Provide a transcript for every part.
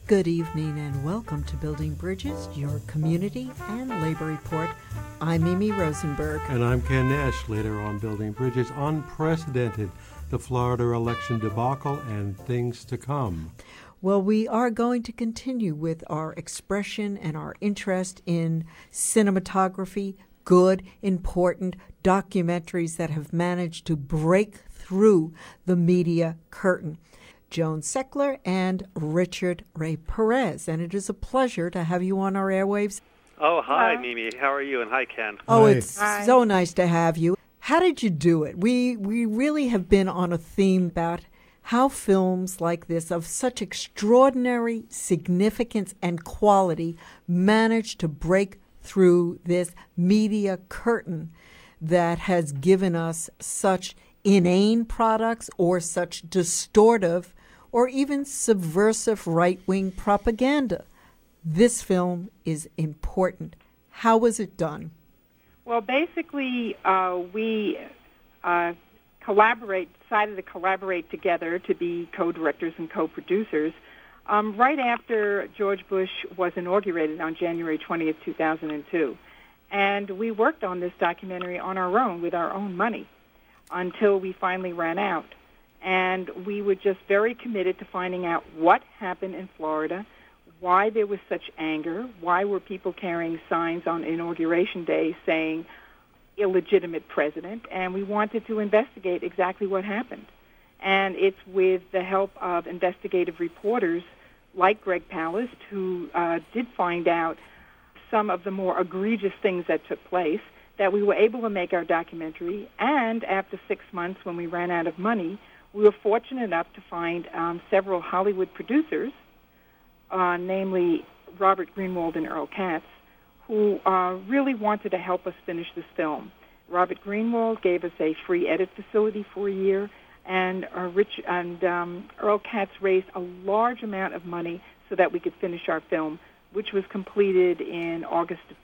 Good evening and welcome to Building Bridges, your community and labor report. I'm Mimi Rosenberg. And I'm Ken Nash. Later on Building Bridges, unprecedented, the Florida election debacle and things to come. Well, we are going to continue with our expression and our interest in cinematography, good, important documentaries that have managed to break through the media curtain. Joan Seckler and Richard Ray Perez. And it is a pleasure to have you on our airwaves. Oh, hi, Mimi. How are you? And hi, Ken. Oh, Hi. it's so nice to have you. How did you do it? We really have been on a theme about how films like this of such extraordinary significance and quality manage to break through this media curtain that has given us such inane products or such distortive or even subversive right-wing propaganda. This film is important. How was it done? Well, basically, we decided to collaborate together to be co-directors and co-producers right after George Bush was inaugurated on January 20th, 2002. And we worked on this documentary on our own with our own money until we finally ran out. And we were just very committed to finding out what happened in Florida, why there was such anger, why were people carrying signs on Inauguration Day saying illegitimate president, and we wanted to investigate exactly what happened. And it's with the help of investigative reporters like Greg Palast, who did find out some of the more egregious things that took place, that we were able to make our documentary. And after 6 months, when we ran out of money, we were fortunate enough to find several Hollywood producers, namely Robert Greenwald and Earl Katz, who really wanted to help us finish this film. Robert Greenwald gave us a free edit facility for a year, and Earl Katz raised a large amount of money so that we could finish our film, which was completed in August of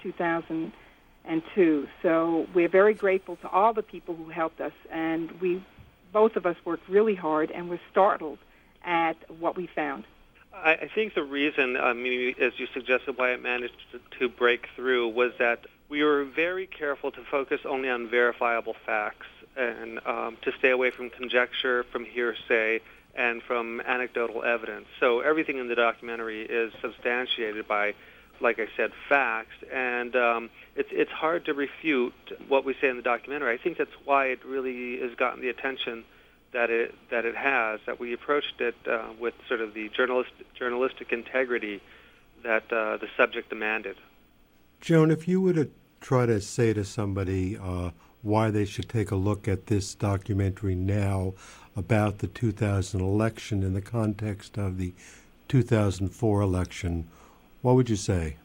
2002. So we're very grateful to all the people who helped us, and both of us worked really hard and were startled at what we found. I think the reason, as you suggested, why it managed to break through was that we were very careful to focus only on verifiable facts and to stay away from conjecture, from hearsay, and from anecdotal evidence. So everything in the documentary is substantiated by, like I said, facts, and it's hard to refute what we say in the documentary. I think that's why it really has gotten the attention that it has, that we approached it with sort of the journalistic integrity that the subject demanded. Joan, if you were to try to say to somebody why they should take a look at this documentary now about the 2000 election in the context of the 2004 election, what would you say?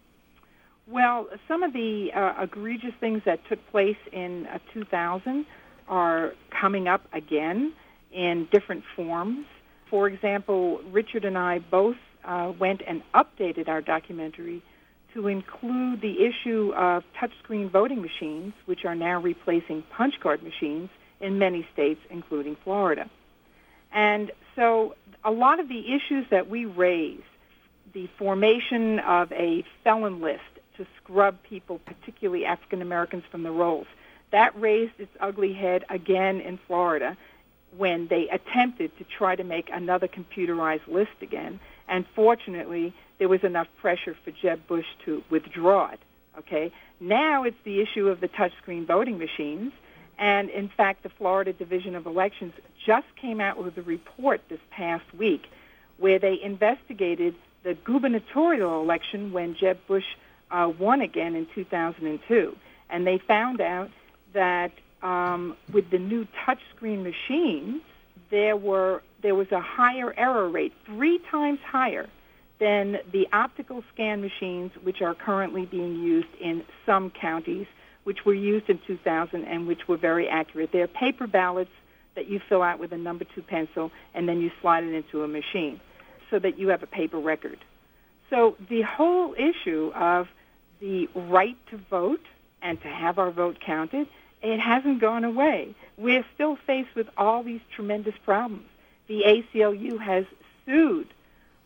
Well, some of the egregious things that took place in 2000 are coming up again in different forms. For example, Richard and I both went and updated our documentary to include the issue of touchscreen voting machines, which are now replacing punch card machines in many states, including Florida. And so a lot of the issues that we raised, the formation of a felon list to scrub people, particularly African Americans, from the rolls, that raised its ugly head again in Florida when they attempted to try to make another computerized list again. And fortunately, there was enough pressure for Jeb Bush to withdraw it. Okay? Now it's the issue of the touchscreen voting machines. And in fact, the Florida Division of Elections just came out with a report this past week where they investigated the gubernatorial election when Jeb Bush won again in 2002. And they found out that with the new touchscreen machines, there was a higher error rate, 3 times higher than the optical scan machines, which are currently being used in some counties, which were used in 2000 and which were very accurate. They're paper ballots that you fill out with a number 2 pencil, and then you slide it into a machine so that you have a paper record. So the whole issue of the right to vote and to have our vote counted, it hasn't gone away. We're still faced with all these tremendous problems. The ACLU has sued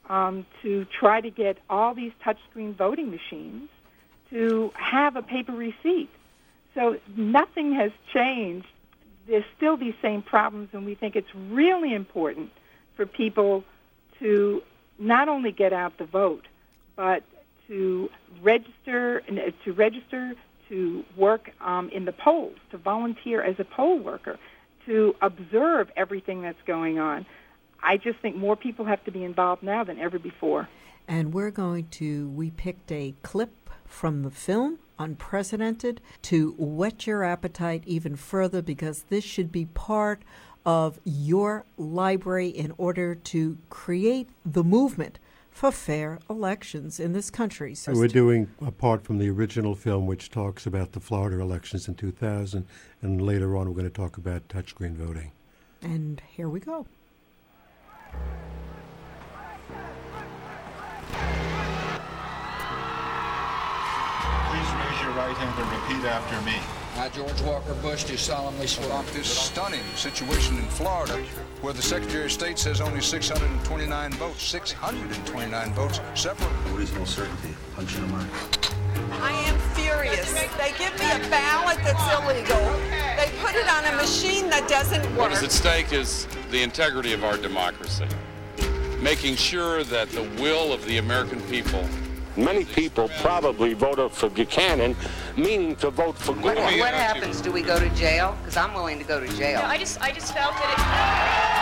to try to get all these touchscreen voting machines to have a paper receipt. So nothing has changed. There's still these same problems, and we think it's really important for people to not only get out the vote, but to register, to work in the polls, to volunteer as a poll worker, to observe everything that's going on. I just think more people have to be involved now than ever before. And we picked a clip from the film, Unprecedented, to whet your appetite even further, because this should be part of your library in order to create the movement for fair elections in this country. So we're doing, apart from the original film, which talks about the Florida elections in 2000, and later on we're going to talk about touchscreen voting. And here we go. Please raise your right hand and repeat after me. I, George Walker Bush, do solemnly swear. About this stunning situation in Florida, where the Secretary of State says only 629 votes, 629 votes separate. Reasonable certainty. Punch in the mark. I am furious. They give me a ballot that's illegal. They put it on a machine that doesn't work. What is at stake is the integrity of our democracy, making sure that the will of the American people. Many people probably voted for Buchanan, meaning to vote for Gore. What happens? Do we go to jail? Because I'm willing to go to jail. No, I just felt that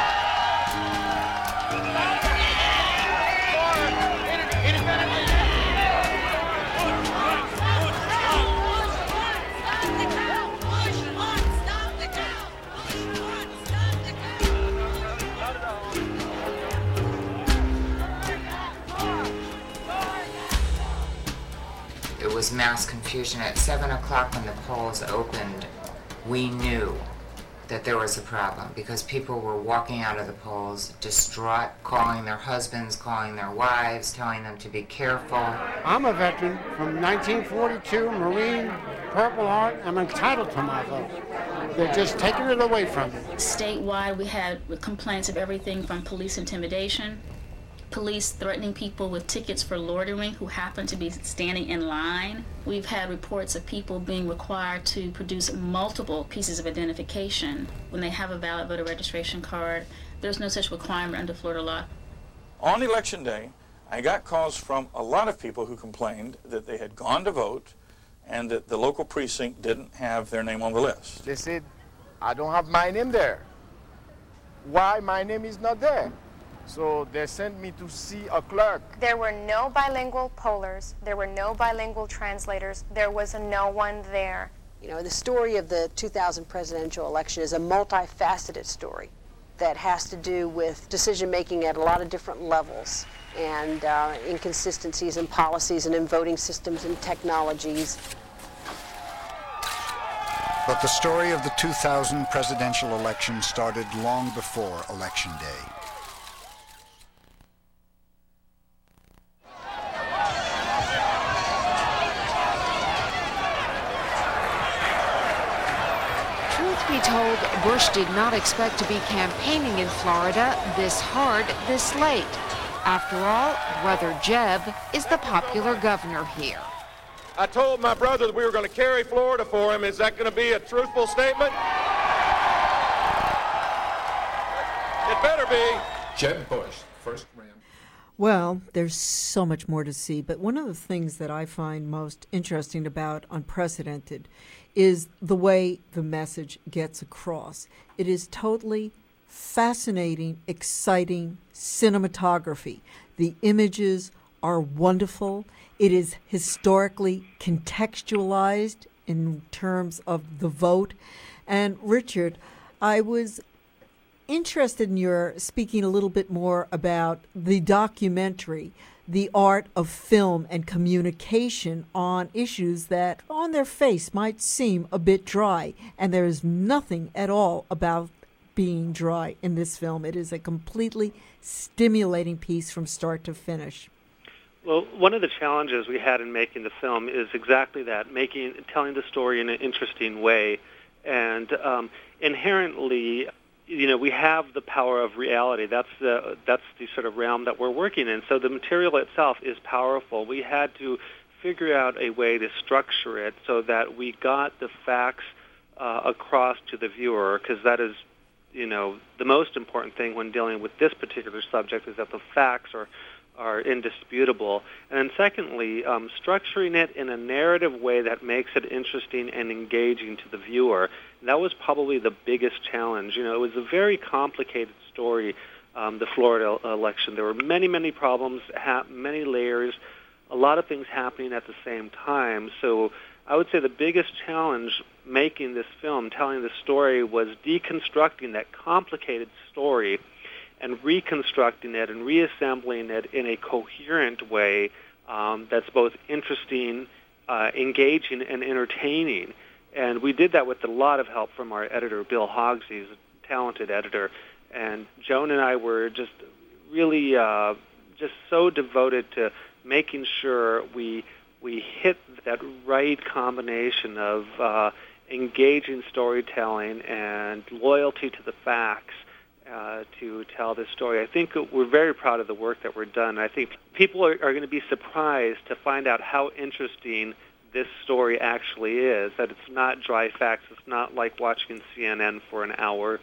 It was mass confusion. At 7 o'clock when the polls opened, we knew that there was a problem because people were walking out of the polls distraught, calling their husbands, calling their wives, telling them to be careful. I'm a veteran from 1942, Marine, Purple Heart. I'm entitled to my vote. They're just taking it away from me. Statewide, we had complaints of everything from police intimidation, police threatening people with tickets for loitering who happen to be standing in line. We've had reports of people being required to produce multiple pieces of identification when they have a valid voter registration card. There's no such requirement under Florida law. On Election Day, I got calls from a lot of people who complained that they had gone to vote and that the local precinct didn't have their name on the list. They said, I don't have my name there. Why my name is not there? So they sent me to see a clerk. There were no bilingual pollers. There were no bilingual translators. There was no one there. You know, the story of the 2000 presidential election is a multifaceted story that has to do with decision-making at a lot of different levels and inconsistencies in policies and in voting systems and technologies. But the story of the 2000 presidential election started long before Election Day. Be told, Bush did not expect to be campaigning in Florida this hard, this late. After all, brother Jeb is the popular governor here. I told my brother that we were going to carry Florida for him. Is that going to be a truthful statement? It better be. Jeb Bush, first ran. Well, there's so much more to see, but one of the things that I find most interesting about Unprecedented is the way the message gets across. It is totally fascinating, exciting cinematography. The images are wonderful. It is historically contextualized in terms of the vote. And Richard, I was interested in your speaking a little bit more about the documentary, the art of film and communication on issues that on their face might seem a bit dry. And there is nothing at all about being dry in this film. It is a completely stimulating piece from start to finish. Well, one of the challenges we had in making the film is exactly that, telling the story in an interesting way. And inherently, we have the power of reality. That's the sort of realm that we're working in. So the material itself is powerful. We had to figure out a way to structure it so that we got the facts across to the viewer, because that is, the most important thing when dealing with this particular subject is that the facts are indisputable. And then secondly, structuring it in a narrative way that makes it interesting and engaging to the viewer. And that was probably the biggest challenge. It was a very complicated story, the Florida election. There were many, many problems, many layers, a lot of things happening at the same time. So I would say the biggest challenge making this film, telling the story, was deconstructing that complicated story and reconstructing it and reassembling it in a coherent way that's both interesting, engaging, and entertaining. And we did that with a lot of help from our editor, Bill Hoggsey. He's a talented editor. And Joan and I were just really just so devoted to making sure we hit that right combination of engaging storytelling and loyalty to the facts to tell this story. I think we're very proud of the work that we're done. I think people are going to be surprised to find out how interesting this story actually is, that it's not dry facts. It's not like watching CNN for an hour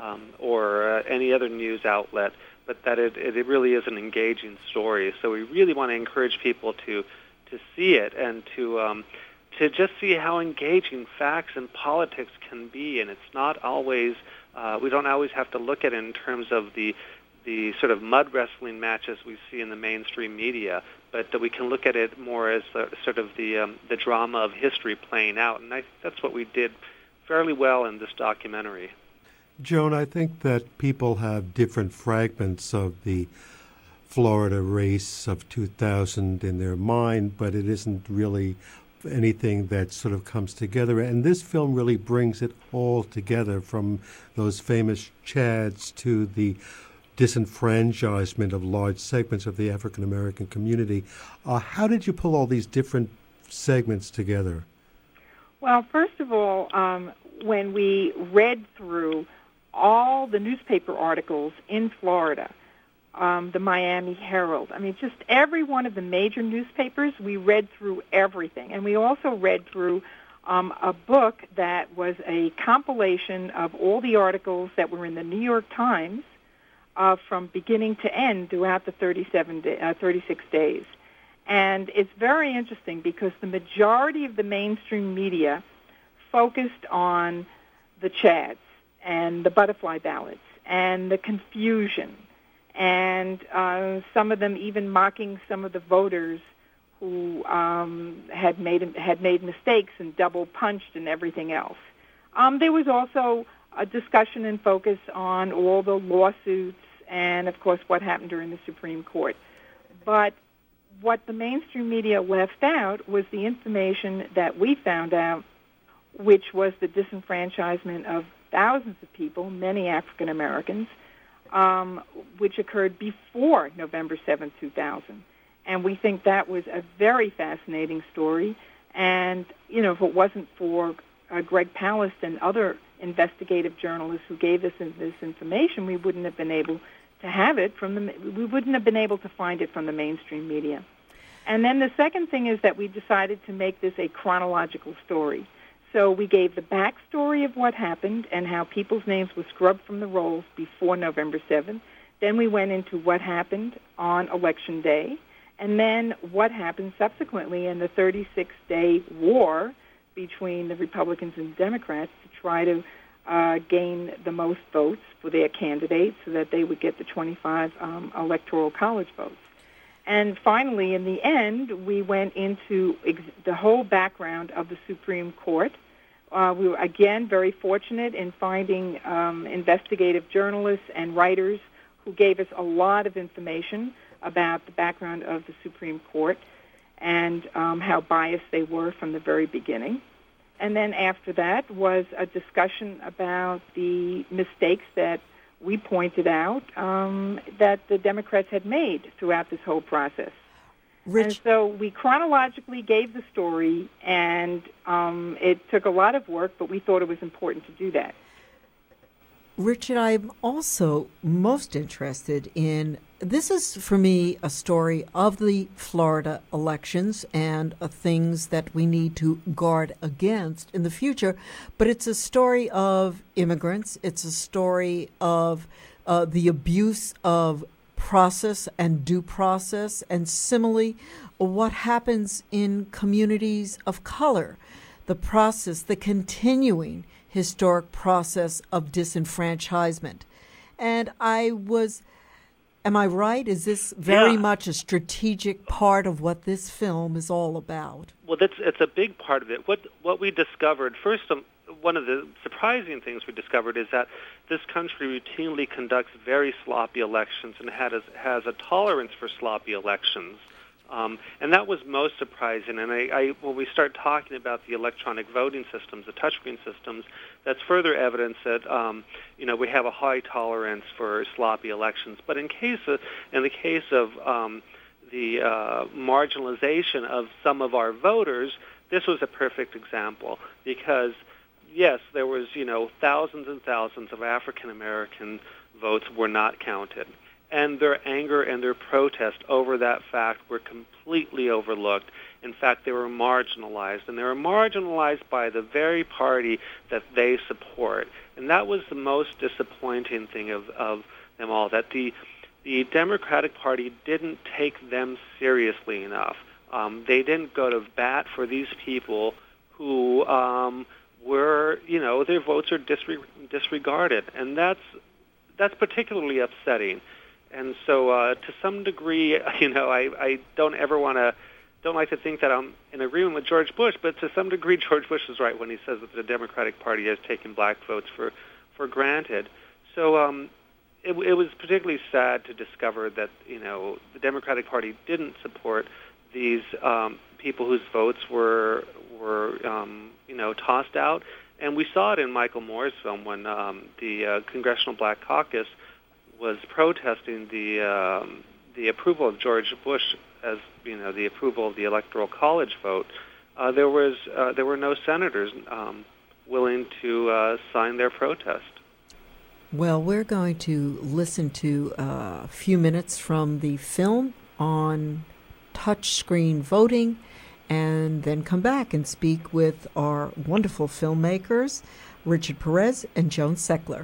or any other news outlet, but that it really is an engaging story. So we really want to encourage people to see it and to just see how engaging facts and politics can be. And it's not always, we don't always have to look at it in terms of the sort of mud wrestling matches we see in the mainstream media, but that we can look at it more as sort of the drama of history playing out. And I think that's what we did fairly well in this documentary. Joan, I think that people have different fragments of the Florida race of 2000 in their mind, but it isn't really anything that sort of comes together. And this film really brings it all together, from those famous Chads to the disenfranchisement of large segments of the African American community. How did you pull all these different segments together? Well, first of all, when we read through all the newspaper articles in Florida, the Miami Herald, just every one of the major newspapers, we read through everything. And we also read through a book that was a compilation of all the articles that were in the New York Times from beginning to end throughout the 36 days. And it's very interesting because the majority of the mainstream media focused on the Chads and the butterfly ballots and the confusion, and some of them even mocking some of the voters who had made mistakes and double punched and everything else. There was also a discussion and focus on all the lawsuits and, of course, what happened during the Supreme Court. But what the mainstream media left out was the information that we found out, which was the disenfranchisement of thousands of people, many African Americans, which occurred before November 7, 2000. And we think that was a very fascinating story. And, if it wasn't for Greg Palast and other investigative journalists who gave us this information, we wouldn't have been able to have it we wouldn't have been able to find it from the mainstream media. And then the second thing is that we decided to make this a chronological story. So we gave the backstory of what happened and how people's names were scrubbed from the rolls before November 7th. Then we went into what happened on Election Day, and then what happened subsequently in the 36-day war between the Republicans and Democrats to try to gain the most votes for their candidates so that they would get the 25 electoral college votes. And finally, in the end, we went into the whole background of the Supreme Court. We were, again, very fortunate in finding investigative journalists and writers who gave us a lot of information about the background of the Supreme Court and how biased they were from the very beginning. And then after that was a discussion about the mistakes that we pointed out that the Democrats had made throughout this whole process. And so we chronologically gave the story, and it took a lot of work, but we thought it was important to do that. Richard, I'm also most interested in, this is for me a story of the Florida elections and things that we need to guard against in the future, but it's a story of immigrants. It's a story of the abuse of process and due process, and similarly, what happens in communities of color, the process, the continuing historic process of disenfranchisement. And am I right? Is this very much a strategic part of what this film is all about? Well, it's a big part of it. What we discovered, first, one of the surprising things we discovered is that this country routinely conducts very sloppy elections and has a tolerance for sloppy elections. And that was most surprising. And when we start talking about the electronic voting systems, the touchscreen systems, that's further evidence that we have a high tolerance for sloppy elections. But in the case of the marginalization of some of our voters, this was a perfect example because, yes, there was thousands and thousands of African American votes were not counted. And their anger and their protest over that fact were completely overlooked. In fact, they were marginalized, and they were marginalized by the very party that they support. And that was the most disappointing thing of them all, that the Democratic Party didn't take them seriously enough. They didn't go to bat for these people who were, their votes are disregarded. And that's particularly upsetting. And so, to some degree, I don't like to think that I'm in agreement with George Bush, but to some degree, George Bush is right when he says that the Democratic Party has taken black votes for granted. So, it was particularly sad to discover that the Democratic Party didn't support these people whose votes were tossed out, and we saw it in Michael Moore's film when the Congressional Black Caucus was protesting the approval of George Bush as the approval of the Electoral College vote. There were no senators willing to sign their protest. Well, we're going to listen to a few minutes from the film on touchscreen voting, and then come back and speak with our wonderful filmmakers, Richard Perez and Joan Seckler.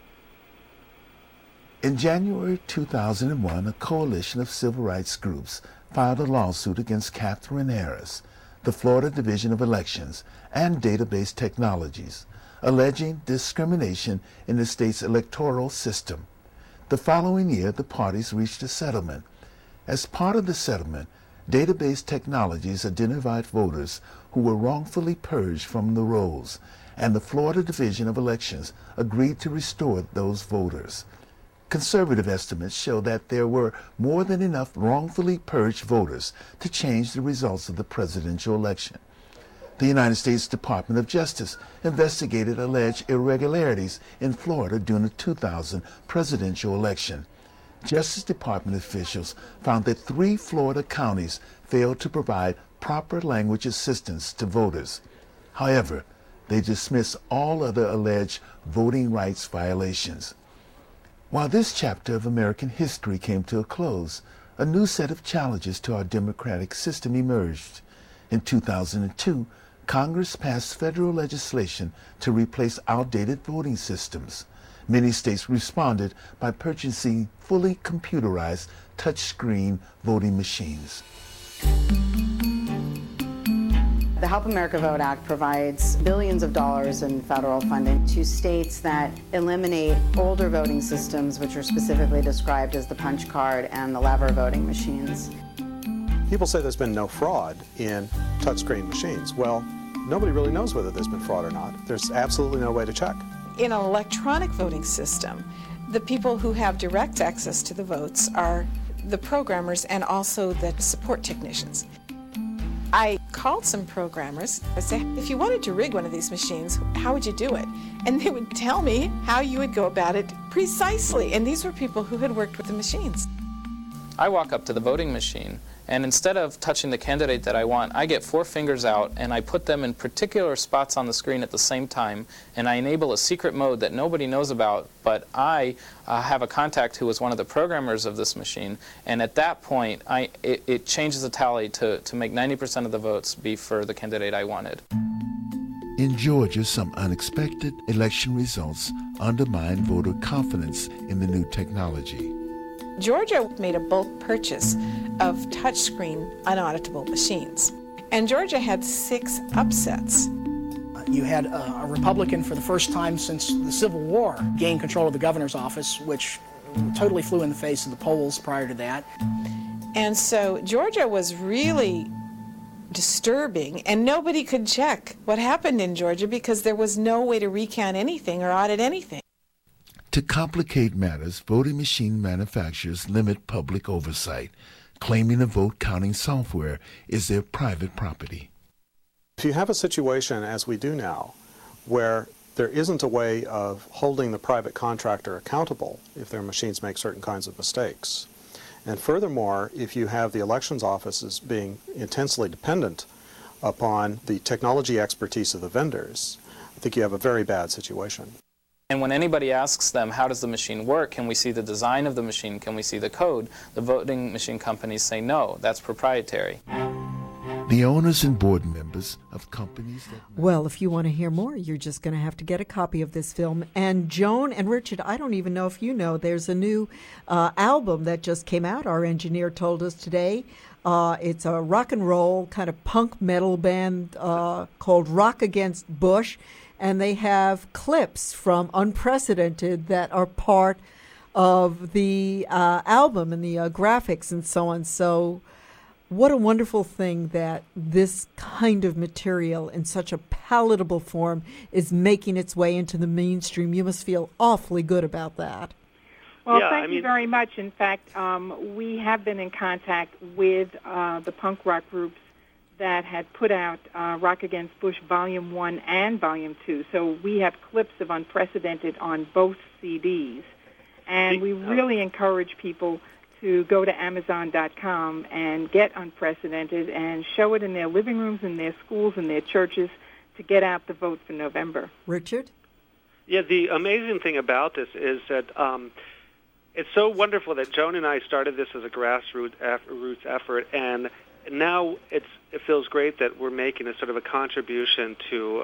In January 2001, a coalition of civil rights groups filed a lawsuit against Katherine Harris, the Florida Division of Elections, and Database Technologies, alleging discrimination in the state's electoral system. The following year, the parties reached a settlement. As part of the settlement, Database Technologies identified voters who were wrongfully purged from the rolls, and the Florida Division of Elections agreed to restore those voters. Conservative estimates show that there were more than enough wrongfully purged voters to change the results of the presidential election. The United States Department of Justice investigated alleged irregularities in Florida during the 2000 presidential election. Justice Department officials found that 3 Florida counties failed to provide proper language assistance to voters. However, they dismissed all other alleged voting rights violations. While this chapter of American history came to a close, a new set of challenges to our democratic system emerged. In 2002, Congress passed federal legislation to replace outdated voting systems. Many states responded by purchasing fully computerized touchscreen voting machines. The Help America Vote Act provides billions of dollars in federal funding to states that eliminate older voting systems, which are specifically described as the punch card and the lever voting machines. People say there's been no fraud in touchscreen machines. Well, nobody really knows whether there's been fraud or not. There's absolutely no way to check. In an electronic voting system, the people who have direct access to the votes are the programmers and also the support technicians. I called some programmers. I said, if you wanted to rig one of these machines, how would you do it? And they would tell me how you would go about it precisely. And these were people who had worked with the machines. I walk up to the voting machine And instead of touching the candidate that I want, I get 4 fingers out and I put them in particular spots on the screen at the same time, and I enable a secret mode that nobody knows about, but I have a contact who was one of the programmers of this machine, and at that point it changes the tally to make 90% of the votes be for the candidate I wanted. In Georgia, some unexpected election results undermine voter confidence in the new technology. Georgia made a bulk purchase of touchscreen unauditable machines, and Georgia had 6 upsets. You had a Republican for the first time since the Civil War gain control of the governor's office, which totally flew in the face of the polls prior to that. And so Georgia was really disturbing, and nobody could check what happened in Georgia because there was no way to recount anything or audit anything. To complicate matters, voting machine manufacturers limit public oversight, claiming the vote counting software is their private property. If you have a situation, as we do now, where there isn't a way of holding the private contractor accountable if their machines make certain kinds of mistakes, and furthermore, if you have the elections offices being intensely dependent upon the technology expertise of the vendors, I think you have a very bad situation. And when anybody asks them, how does the machine work? Can we see the design of the machine? Can we see the code? The voting machine companies say, no, that's proprietary. The owners and board members of companies that... Well, if you want to hear more, you're just going to have to get a copy of this film. And Joan and Richard, I don't even know if you know, there's a new album that just came out. Our engineer told us today. It's a rock and roll kind of punk metal band called Rock Against Bush. And they have clips from Unprecedented that are part of the album and the graphics and so on. So what a wonderful thing that this kind of material in such a palatable form is making its way into the mainstream. You must feel awfully good about that. Well, thank you very much. In fact, we have been in contact with the punk rock groups that had put out Rock Against Bush Volume 1 and Volume 2. So we have clips of Unprecedented on both CDs. And we really encourage people to go to Amazon.com and get Unprecedented and show it in their living rooms, in their schools, in their churches to get out the vote for November. Richard? Yeah, the amazing thing about this is that it's so wonderful that Joan and I started this as a grassroots effort, and now it feels great that we're making a sort of a contribution to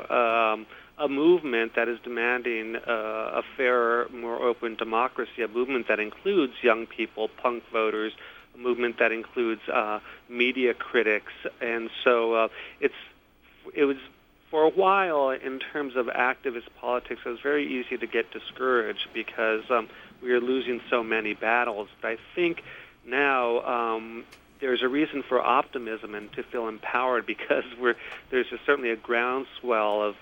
a movement that is demanding a fairer, more open democracy, a movement that includes young people, punk voters, a movement that includes media critics. And so it was, for a while, in terms of activist politics, it was very easy to get discouraged because we were losing so many battles. But I think now there's a reason for optimism and to feel empowered because there's certainly a groundswell of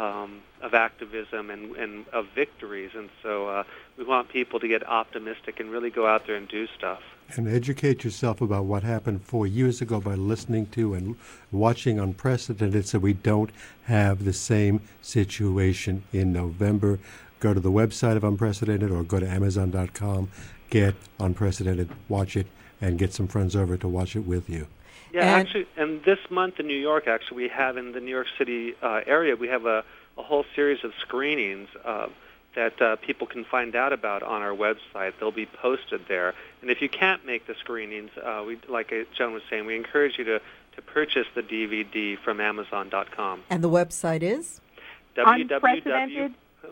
activism and of victories, and so we want people to get optimistic and really go out there and do stuff. And educate yourself about what happened 4 years ago by listening to and watching Unprecedented so we don't have the same situation in November. Go to the website of Unprecedented or go to Amazon.com, get Unprecedented, watch it, and get some friends over to watch it with you. Yeah, actually, and this month in New York, actually, we have in the New York City area, we have a whole series of screenings that people can find out about on our website. They'll be posted there. And if you can't make the screenings, like Joan was saying, we encourage you to purchase the DVD from Amazon.com. And the website is? Unprecedented.org.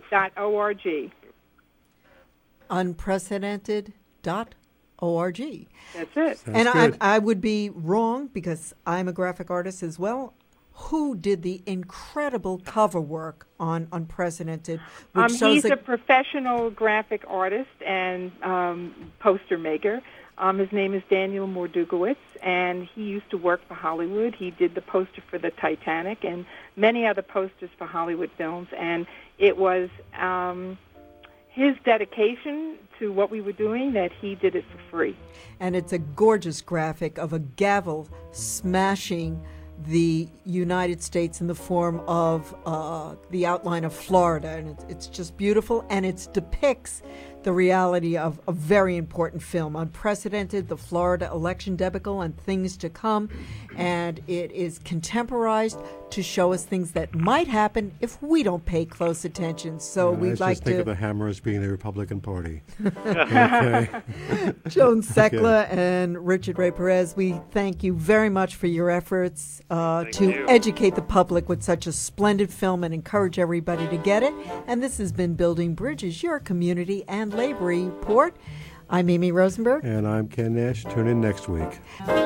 Unprecedented.org. That's it. And I would be wrong because I'm a graphic artist as well. Who did the incredible cover work on Unprecedented? Which he's a professional graphic artist and poster maker. His name is Daniel Mordukowitz, and he used to work for Hollywood. He did the poster for the Titanic and many other posters for Hollywood films, and it was his dedication to what we were doing that he did it for free. And it's a gorgeous graphic of a gavel smashing the United States in the form of the outline of Florida, and it's just beautiful, and it depicts the reality of a very important film, Unprecedented, the Florida Election Debacle and Things to Come. And it is contemporized to show us things that might happen if we don't pay close attention. So we'd like just think to of the Hammer as being the Republican Party. Okay. Joan Sekla and Richard Ray Perez, we thank you very much for your efforts to educate the public with such a splendid film and encourage everybody to get it. And this has been Building Bridges, your community and labor report. I'm Amy Rosenberg. And I'm Ken Nash. Tune in next week.